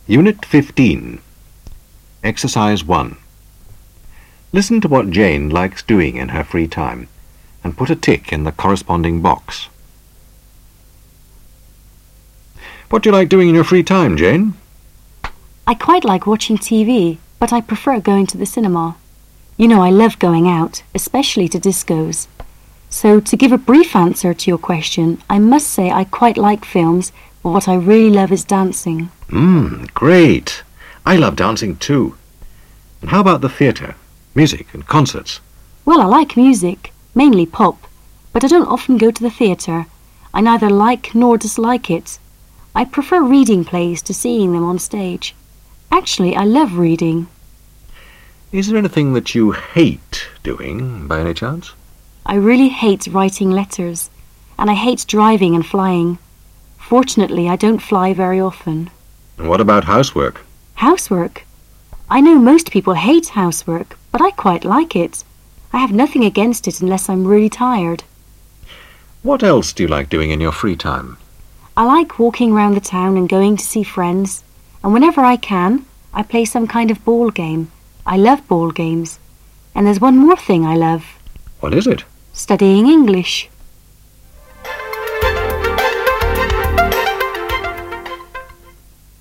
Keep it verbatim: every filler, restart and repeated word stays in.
Unit fifteen. Exercise one. Listen to what Jane likes doing in her free time and put a tick in the corresponding box. What do you like doing in your free time, Jane? I quite like watching T V, but I prefer going to the cinema. You know I love going out, especially to discos. So to give a brief answer to your question, I must say I quite like films, but what I really love is dancing. Mmm, great. I love dancing too. And how about the theatre, music and concerts? Well, I like music, mainly pop, but I don't often go to the theatre. I neither like nor dislike it. I prefer reading plays to seeing them on stage. Actually, I love reading. Is there anything that you hate doing, by any chance? I really hate writing letters, and I hate driving and flying. Fortunately, I don't fly very often. And what about housework? Housework? I know most people hate housework, but I quite like it. I have nothing against it unless I'm really tired. What else do you like doing in your free time? I like walking round the town and going to see friends, and whenever I can, I play some kind of ball game. I love ball games. And there's one more thing I love. What is it? Studying English.